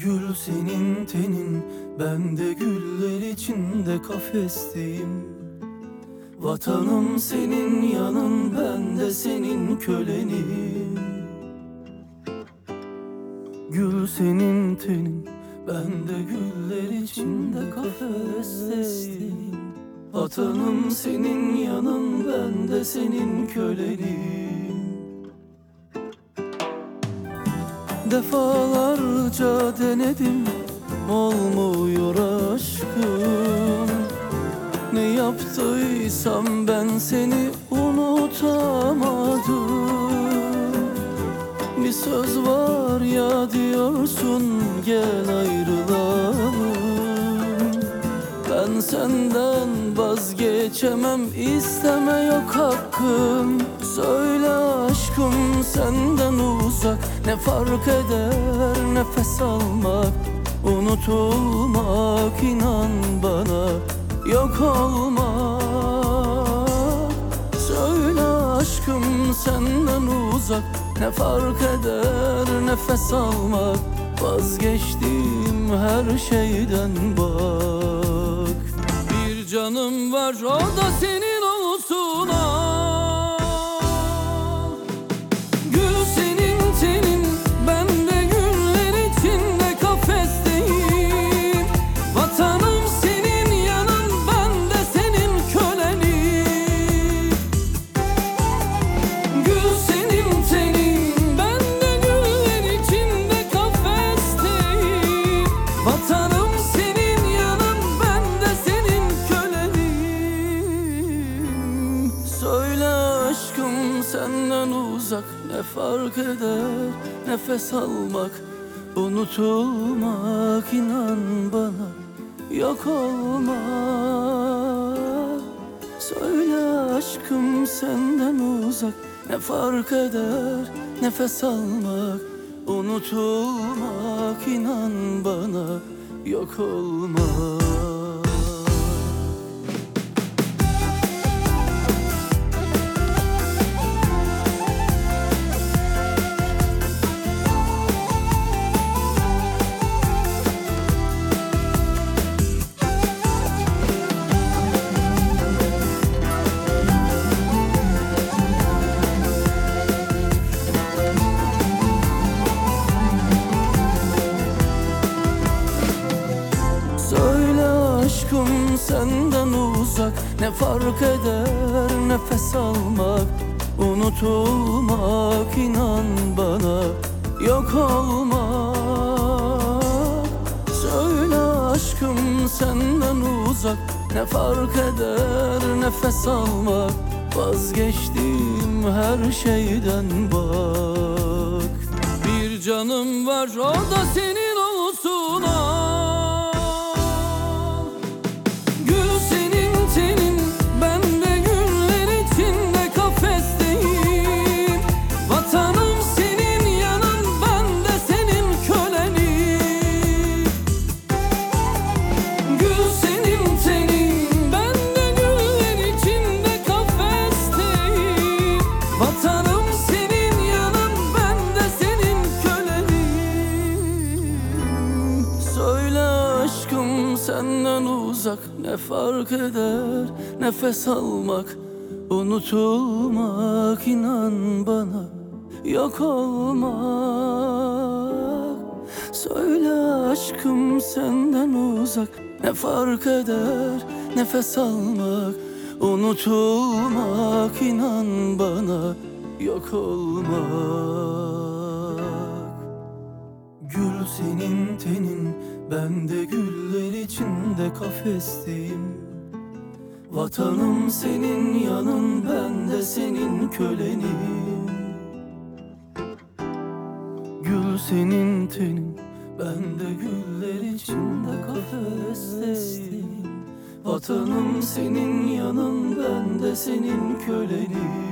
Gül senin tenin, ben de güller içinde kafesteyim. Vatanım senin yanın, ben de senin kölenim. Gül senin tenin, ben de güller içinde kafesteyim. Vatanım senin yanın, ben de senin kölenim. Defalarca denedim, olmuyor aşkım. Ne yaptıysam ben seni unutamadım. Bir söz var ya diyorsun, gel ayrılalım. Ben senden vazgeçemem, isteme yok hakkım. Söyle aşkım, senden uzak ne fark eder? Nefes almak, unutulmak, inan bana yok olmak. Söyle aşkım, senden uzak ne fark eder? Nefes almak, vazgeçtiğim her şeyden bak. Bir canım var, o da senin olsun al. Gül senin tenin, ben de güller içinde kafesteyim. Vatanım senin yanın, ben de senin kölenim. Gül senin tenin, ben de güller içinde kafesteyim. Vatanım senin yanın, ben de senin kölenim. Söyle aşkım, senden uzak ne fark eder? Nefes almak, unutulmak, inan bana yok olmak. Söyle aşkım, senden uzak ne fark eder? Nefes almak, unutulmak, inan bana yok olmak. Söyle aşkım, senden uzak ne fark eder? Nefes almak, unutulmak, inan bana yok olmak. Söyle aşkım, senden uzak ne fark eder? Nefes almak, vazgeçtiğim her şeyden bak. Bir canım var, o da senin olsun al. Senden uzak ne fark eder? Nefes almak, unutulmak, inan bana yok olmak. Söyle aşkım, senden uzak ne fark eder? Nefes almak, unutulmak, inan bana yok olmak. Gül senin tenin, ben de güller içinde kafesteyim. Vatanım senin yanın, ben de senin kölenim. Gül senin tenin, ben de güller içinde kafesteyim. Vatanım senin yanın, ben de senin kölenim.